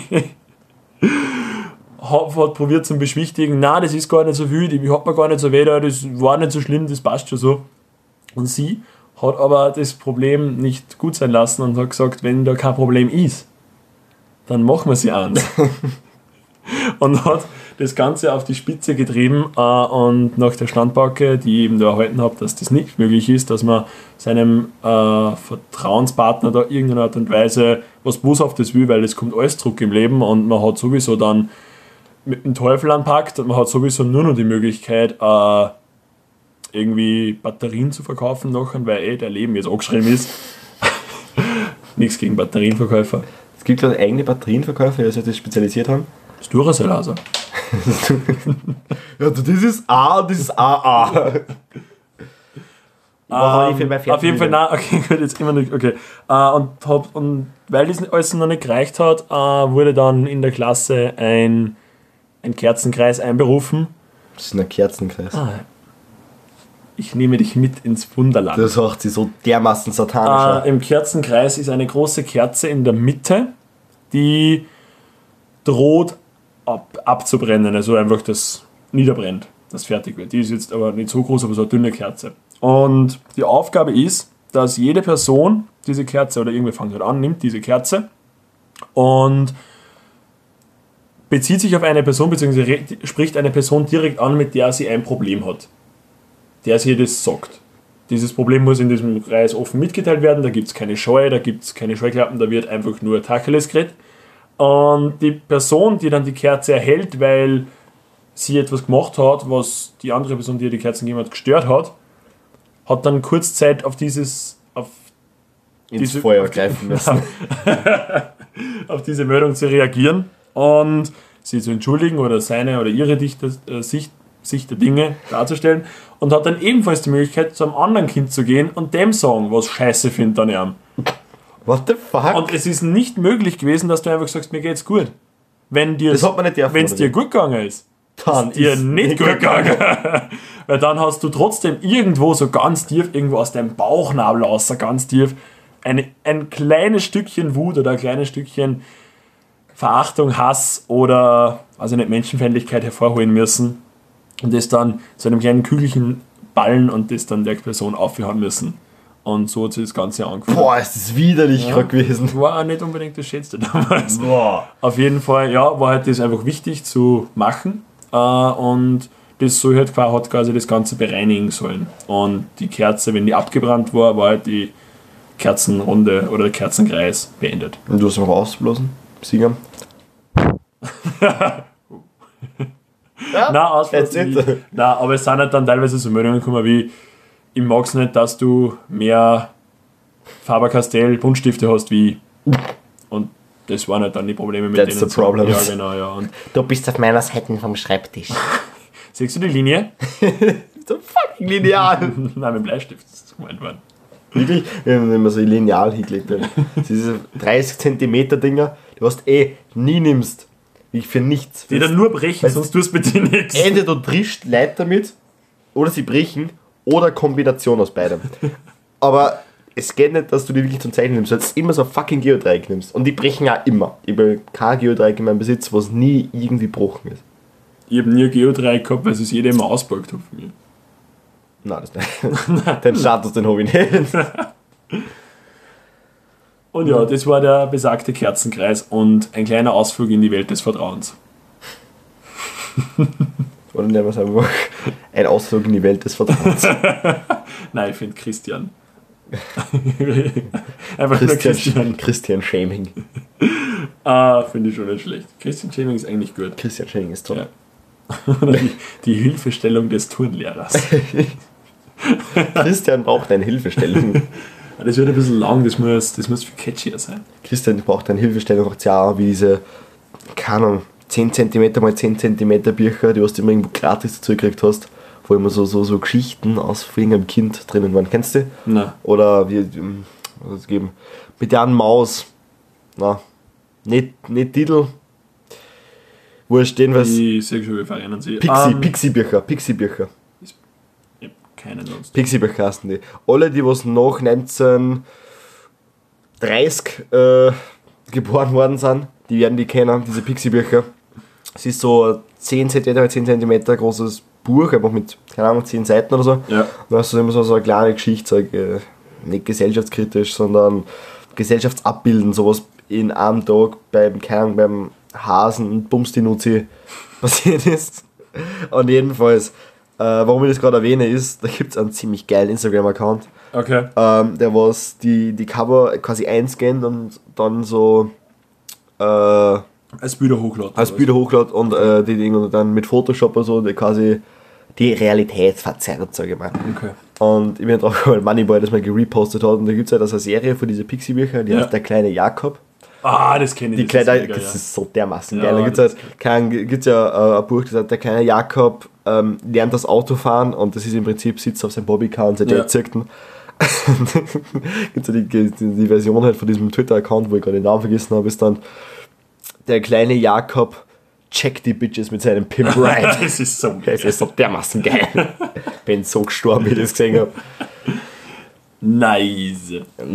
hat probiert zum Beschwichtigen, nein, das ist gar nicht so viel, ich hab mir gar nicht so weh, das war nicht so schlimm, das passt schon so. Und sie hat aber das Problem nicht gut sein lassen und hat gesagt, wenn da kein Problem ist, dann machen wir sie eins. Und hat das Ganze auf die Spitze getrieben und nach der Standpauke, die ich eben da erhalten habe, dass das nicht möglich ist, dass man seinem Vertrauenspartner da irgendeiner Art und Weise was Boshaftes will, weil es kommt alles zurück im Leben und man hat sowieso dann mit dem Teufel anpackt und man hat sowieso nur noch die Möglichkeit, irgendwie Batterien zu verkaufen nachher, weil der Leben jetzt angeschrieben ist. Nichts gegen Batterienverkäufer. Es gibt gerade eigene Batterienverkäufer, die sich das spezialisiert haben. Das Duracell also. Ja, das ist A, das ist AA. War nicht bei auf jeden Fall, nein, okay, gut, jetzt immer nicht, okay. Und weil das alles noch nicht gereicht hat, wurde dann in der Klasse ein Kerzenkreis einberufen. Das ist ein Kerzenkreis. Ich nehme dich mit ins Wunderland. Das sagt sie so dermaßen satanisch. Im Kerzenkreis ist eine große Kerze in der Mitte, die droht abzubrennen, also einfach das niederbrennt, das fertig wird. Die ist jetzt aber nicht so groß, aber so eine dünne Kerze. Und die Aufgabe ist, dass jede Person diese Kerze, oder irgendwie fängt halt an, nimmt diese Kerze und bezieht sich auf eine Person, beziehungsweise spricht eine Person direkt an, mit der sie ein Problem hat. Der sie das sagt. Dieses Problem muss in diesem Kreis offen mitgeteilt werden, da gibt es keine Scheu, da gibt es keine Scheuklappen, da wird einfach nur Tacheles geredet. Und die Person, die dann die Kerze erhält, weil sie etwas gemacht hat, was die andere Person, die ihr die Kerzen gegeben hat, gestört hat, hat dann kurz Zeit auf ins Feuer greifen müssen. auf diese Meldung zu reagieren und sie zu entschuldigen oder seine oder ihre Sicht der Dinge darzustellen und hat dann ebenfalls die Möglichkeit, zu einem anderen Kind zu gehen und dem sagen, was Scheiße findet an ihm. What the fuck? Und es ist nicht möglich gewesen, dass du einfach sagst, mir geht's gut. Wenn es dir gut gegangen ist, dann ist dir nicht gut gegangen. Weil dann hast du trotzdem irgendwo so ganz tief, irgendwo aus deinem Bauchnabel außer ganz tief, ein kleines Stückchen Wut oder ein kleines Stückchen Verachtung, Hass oder also nicht Menschenfeindlichkeit hervorholen müssen und das dann zu einem kleinen Kügelchen ballen und das dann der Person aufhören müssen. Und so hat sich das Ganze angefangen. Boah, ist das widerlich gewesen. War auch nicht unbedingt das Schönste damals. Boah. Auf jeden Fall, ja, war halt das einfach wichtig zu machen. Und das soll halt hat quasi das Ganze bereinigen sollen. Und die Kerze, wenn die abgebrannt war, war halt die Kerzenrunde oder der Kerzenkreis beendet. Und du hast noch ausblasen? Singen? Ja, nein, ausblasen nicht. Nein, aber es sind halt dann teilweise so Meldungen gekommen wie ich mag es nicht, dass du mehr Faber-Castell Buntstifte hast wie und das waren halt dann die Probleme mit denen. That's the problem. Ja, genau, ja. Und du bist auf meiner Seite vom Schreibtisch. Siehst du die Linie? So fucking lineal. Nein, mit Bleistift ist das gemeint worden. Wirklich? Wir haben immer so lineal hingelegt. Diese 30 cm Dinger, die hast nie nimmst. Ich für nichts. Die dann nur brechen, sonst tust du mit dir nichts. Entweder du trischst Leute damit oder sie brechen. Oder Kombination aus beidem. Aber es geht nicht, dass du die wirklich zum Zeichnen nimmst, weil du immer so ein fucking Geodreieck nimmst. Und die brechen auch immer. Ich habe kein Geodreieck in meinem Besitz, was nie irgendwie gebrochen ist. Ich habe nie ein Geodreieck gehabt, weil es jeder immer ausgepackt hat von mir. Nein, das nicht. Den Status, den habe ich nicht. Und ja, das war der besagte Kerzenkreis und ein kleiner Ausflug in die Welt des Vertrauens. Oder nennen wir es einfach ein Ausflug in die Welt des Vertrauens. Nein, ich finde Christian. Einfach nur Christian. Christian Shaming. Finde ich schon nicht schlecht. Christian Shaming ist eigentlich gut. Christian Shaming ist toll. Ja. die Hilfestellung des Turnlehrers. Christian braucht eine Hilfestellung. Das wird ein bisschen lang, das muss viel catchier sein. Christian braucht eine Hilfestellung, macht ja wie diese, keine Ahnung, 10 cm mal 10 cm Bücher, die du immer irgendwo gratis dazu gekriegt hast, wo immer so Geschichten aus irgendeinem Kind drinnen waren. Kennst du? Nein. Oder wie was geben? Mit der Maus. Na, nicht Titel. Wurscht, jedenfalls. Die sexuelle Vereinen sie. Pixie-Bücher. Ich hab keinen sonst. Pixie-Bücher heißen die. Alle, die was nach 1930 geboren worden sind, die werden die kennen, diese Pixie-Bücher. Es ist so ein 10 cm bei 10 cm großes Buch, einfach mit, keine Ahnung, 10 Seiten oder so. Ja. Und da hast du immer so eine kleine Geschichte, nicht gesellschaftskritisch, sondern gesellschaftsabbilden, sowas in einem Tag beim Hasen und Bumsti-Nuzi passiert ist. Und jedenfalls, warum ich das gerade erwähne, ist, da gibt es einen ziemlich geilen Instagram-Account. Okay. Der was die Cover quasi einscannt und dann so als Bilder hochladen. Als Bilder hochladen und die Dinge dann mit Photoshop oder so, die quasi die Realität verzerrt, sage ich mal. Okay. Und ich bin drauf, weil Moneyboy das mal gerepostet hat und da gibt es halt also eine Serie von diesen Pixie-Büchern, die heißt Der kleine Jakob. Das kenne ich. Das ist so dermaßen geil. Da gibt's ja ein Buch, das heißt Der kleine Jakob lernt das Autofahren und das ist im Prinzip sitzt auf seinem Bobbycar und sein Dad zirkt ihn. Gibt es ja die Version halt von diesem Twitter-Account, wo ich gerade den Namen vergessen habe, ist dann der kleine Jakob checkt die Bitches mit seinem Pimp Ride. Das ist so geil. Das ist so dermaßen geil. Bin so gestorben, wie ich das gesehen habe. Nice.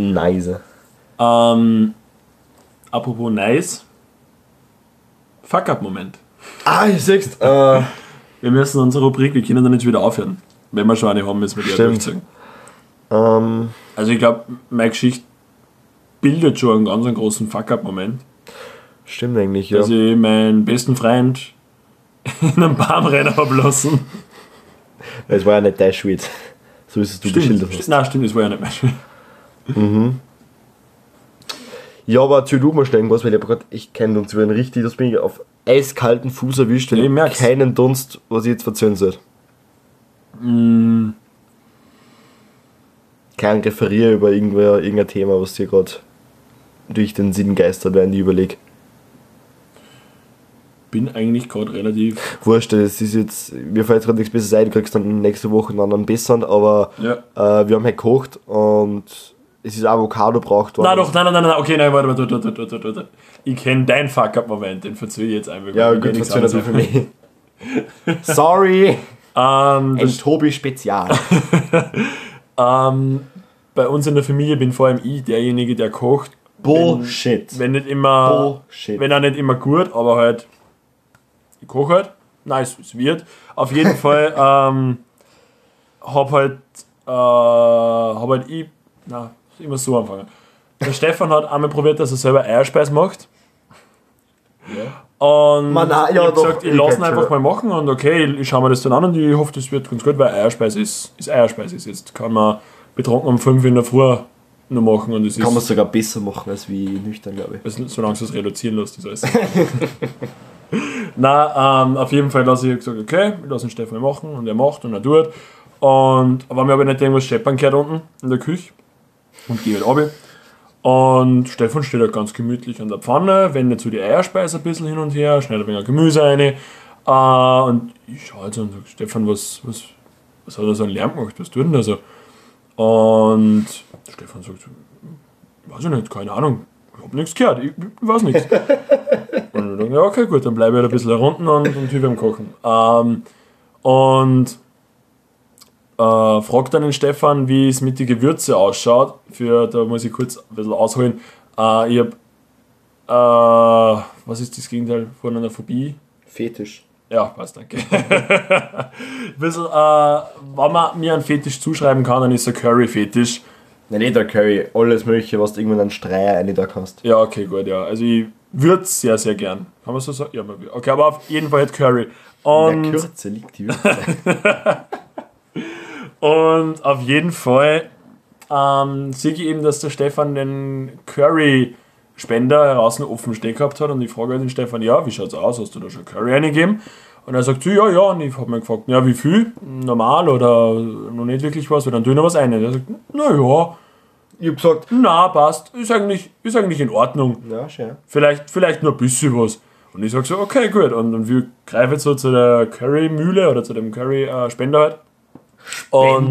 Apropos nice. Fuck-up-Moment. Ich siehst. Wir müssen unsere Rubrik, wir können da nicht wieder aufhören. Wenn wir schon eine haben, müssen wir die durchziehen. Also ich glaube, meine Geschichte bildet schon einen ganz großen Fuck-up-Moment. Stimmt eigentlich, ja. Dass ich meinen besten Freund in einem Baumrenner habe lassen. Es war ja nicht dein Schuld. So ist es du geschildert hast. Nein, stimmt, das war ja nicht mein Schuld. Ja, aber erzähl du mal schnell irgendwas, weil ich habe gerade echt keinen Dunst. Wir richtig, das bin ich auf eiskalten Fuß erwischt. Ich merk's. Keinen Dunst, was ich jetzt erzählen soll. Kein Referier über irgendein Thema, was dir gerade durch den Sinn geistert, während ich überlege. Bin eigentlich gerade relativ... Wurscht, das ist jetzt, mir fällt gerade nichts besser ein, du kriegst dann nächste Woche einen anderen besseren, aber wir haben halt gekocht und es ist Avocado braucht worden. Nein, okay, nein, warte. Ich kenne deinen Fuck-Up-Moment, den verzöge ich jetzt einfach. Ja, gut, verzöge natürlich für mich. Sorry! Ein Tobi-Spezial. Bei uns in der Familie bin vor allem ich derjenige, der kocht. Bullshit. Wenn er nicht immer gut, aber halt ich koche halt. Nice, es wird. Auf jeden Fall immer so anfangen. Der Stefan hat einmal probiert, dass er selber Eierspeis macht. Ja. Und ich habe gesagt, ich lasse ihn einfach mal machen und okay, ich schaue mir das dann an und ich hoffe, das wird ganz gut, weil Eierspeis ist Eierspeis. Jetzt kann man betrunken um 5 in der Früh noch machen. Und das kann man sogar besser machen als wie nüchtern, glaube ich. Also, solange du es reduzieren lässt, ist alles. Auf jeden Fall lasse ich gesagt, okay, ich lasse den Stefan machen und er macht und er tut. Aber mir habe ich nicht irgendwas scheppern gehört unten in der Küche und gehe halt runter. Und Stefan steht halt ganz gemütlich an der Pfanne, wendet so die Eierspeise ein bisschen hin und her, schneidet ein wenig Gemüse rein. Und ich schaue jetzt und sage, Stefan, was hat er so einen Lärm gemacht? Was tut denn da so? Und Stefan sagt, weiß ich nicht, keine Ahnung, ich habe nichts gehört, ich weiß nichts. Und ich denke, ja, okay, gut, dann bleibe ich halt ein bisschen herunten und hilfe beim Kochen. Fragt dann den Stefan, wie es mit den Gewürzen ausschaut. Da muss ich kurz ein bisschen ausholen. Ich habe, was ist das Gegenteil von einer Phobie? Fetisch. Ja, passt, danke. Wenn man mir einen Fetisch zuschreiben kann, dann ist der Curry-Fetisch. Nein, nicht der Curry, alles mögliche, was du irgendwann einen Streier rein da kannst. Ja, okay, gut, ja. Also ich würde es sehr, sehr gern. Kann man so sagen? Ja, okay, aber auf jeden Fall halt Curry. Und in der Kürze liegt die Würze. Und auf jeden Fall sehe ich eben, dass der Stefan den Curry-Spender draußen offen stehen gehabt hat und ich frage den Stefan, ja, wie schaut's aus, hast du da schon Curry reingegeben? Und er sagt, ja, und ich habe mir gefragt, ja, wie viel? Normal oder noch nicht wirklich was? Weil dann tue ich noch was rein. Und er sagt, naja. Ich habe gesagt, na, passt, ist eigentlich in Ordnung. Ja, schön. Vielleicht nur ein bisschen was. Und ich sage so, okay, gut. Und wir greifen jetzt so zu der Curry-Mühle oder zu dem Curry-Spender halt. Und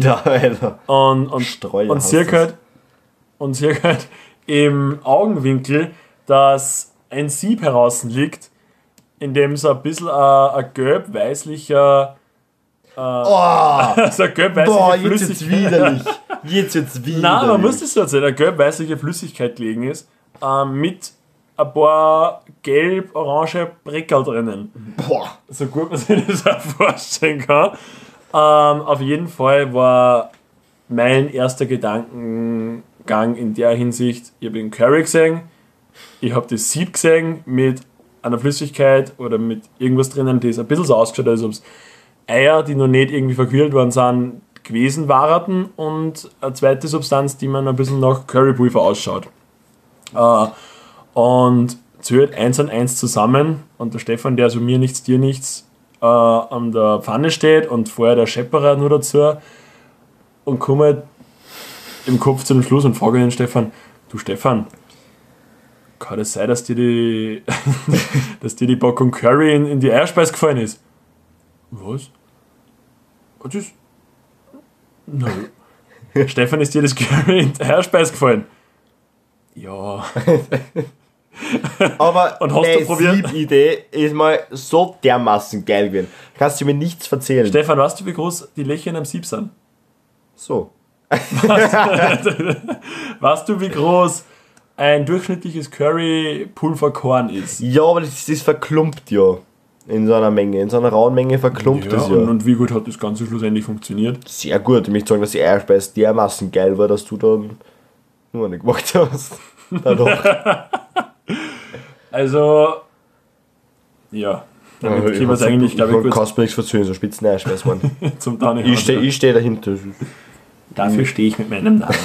sehe halt im Augenwinkel, dass ein Sieb heraus liegt, in dem so ein bisschen ein gelb-weißlicher so eine gelb-weißliche Flüssigkeit. Widerlich. Jetzt widerlich. Nein, man muss das so erzählen, eine gelb-weißliche Flüssigkeit gelegen ist, mit ein paar gelb-orange Breckerl drinnen. Boah. So gut man sich das auch vorstellen kann. Auf jeden Fall war mein erster Gedankengang in der Hinsicht, ich habe den Curry gesehen, ich habe das Sieb gesehen mit einer Flüssigkeit oder mit irgendwas drinnen, das ein bisschen so ausgeschaut hat, als ob es Eier, die noch nicht irgendwie verquirlt worden sind, gewesen waren und eine zweite Substanz, die man ein bisschen nach Currypulver ausschaut. Und zählt 1 und 1 zusammen und der Stefan, der so mir nichts, dir nichts, an der Pfanne steht und vorher der Schepperer nur dazu und komme im Kopf zu dem Schluss und frage den Stefan, du Stefan, kann es sein, dass dir die Packung Curry in die Eierspeise gefallen ist? Was? Das ist... Nö. Stefan, ist dir das Curry in der Eierspeise gefallen? Ja. Aber Und hast du probiert? die Idee ist mal so dermaßen geil gewesen. Kannst du mir nichts erzählen. Stefan, weißt du, wie groß die Löcher in einem Sieb sind? So. Weißt du, wie groß ein durchschnittliches Curry-Pulverkorn ist? Ja, aber das verklumpt ja. In so einer Menge. In so einer rauen Menge verklumpt das ja. Und wie gut hat das Ganze schlussendlich funktioniert? Sehr gut. Ich möchte sagen, dass die Eierspeise dermaßen geil war, dass du dann nur nicht gemacht hast. Dadurch. Also, ja. Damit können wir es eigentlich, glaube ich, kurz... Kannst mir nichts verzögern, so spitzen Eierspeise, Mann. zum Tani. Ich steh dahinter. Dafür stehe ich mit meinem Namen.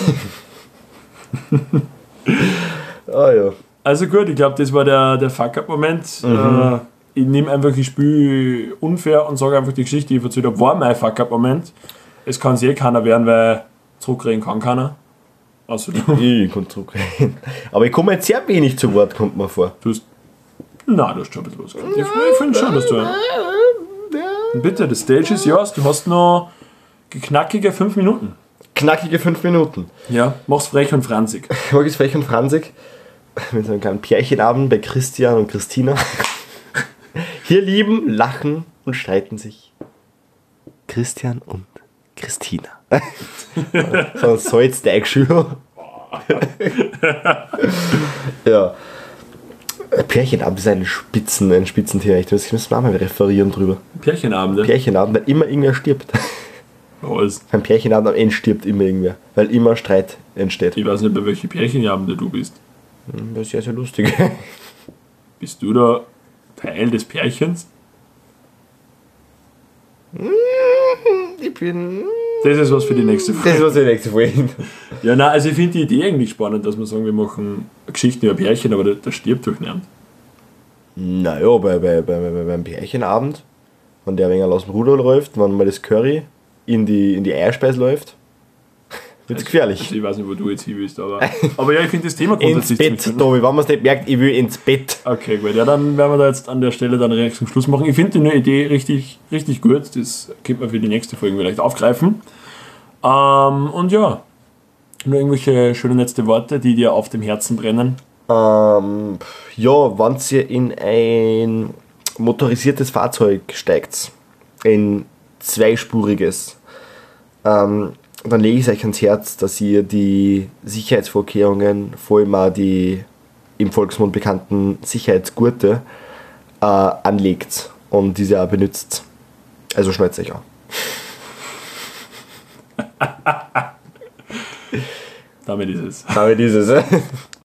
Ah ja. Also gut, ich glaube, das war der Fuck-Up-Moment. Ich nehme einfach das Spiel unfair und sage einfach die Geschichte, die ich erzählt habe, war mein Fuck-Up-Moment. Es kann es keiner werden, weil zurückreden kann keiner. Also du. Ich kann zurückreden. Aber ich komme jetzt sehr wenig zu Wort, kommt mir vor. Nein, du hast schon ein bisschen was gesagt. Ich finde schon, dass du... Und bitte, das Stage ist yours. Du hast noch knackige 5 Minuten. Knackige 5 Minuten. Ja, mach's frech und franzig. Ich mag es frech und franzig. Mit so einem kleinen Pärchenabend bei Christian und Christina. Hier lieben, lachen und streiten sich Christian und Christina. So ein Salzteigschüler. Ja. Pärchenabend ist ein Spitzenthema. Ich muss mal referieren drüber. Pärchenabende? Pärchenabend, weil immer irgendwer stirbt. Alles. Beim Pärchenabend am Ende stirbt immer irgendwer, weil immer Streit entsteht. Ich weiß nicht, bei welchen Pärchenabende du bist. Das ist ja sehr lustig. Bist du da Teil des Pärchens? Ich bin... Das ist was für die nächste Folge. Das ist was für die nächste Folge. Ja, nein, also ich finde die Idee eigentlich spannend, dass wir sagen, wir machen Geschichten über Pärchen, aber da stirbt doch niemand. Naja, beim Pärchenabend, wenn der ein wenig aus dem Ruder läuft, wenn mal das Curry in die Eierspeise läuft, wird es gefährlich. Also ich weiß nicht, wo du jetzt hin willst, aber ja, ich finde das Thema Ins Bett, Tobi, wenn man es nicht merkt, ich will ins Bett. Okay, gut, ja, dann werden wir da jetzt an der Stelle dann direkt zum Schluss machen. Ich finde die neue Idee richtig, richtig gut, das könnte man für die nächste Folge vielleicht aufgreifen. Und ja, nur irgendwelche schönen letzte Worte, die dir auf dem Herzen brennen. Ja, wenn ihr in ein motorisiertes Fahrzeug steigt, ein zweispuriges, dann lege ich es euch ans Herz, dass ihr die Sicherheitsvorkehrungen, vor allem auch die im Volksmund bekannten Sicherheitsgurte, anlegt und diese auch benutzt. Also schnallt euch an. Damit ist es. Damit ist es.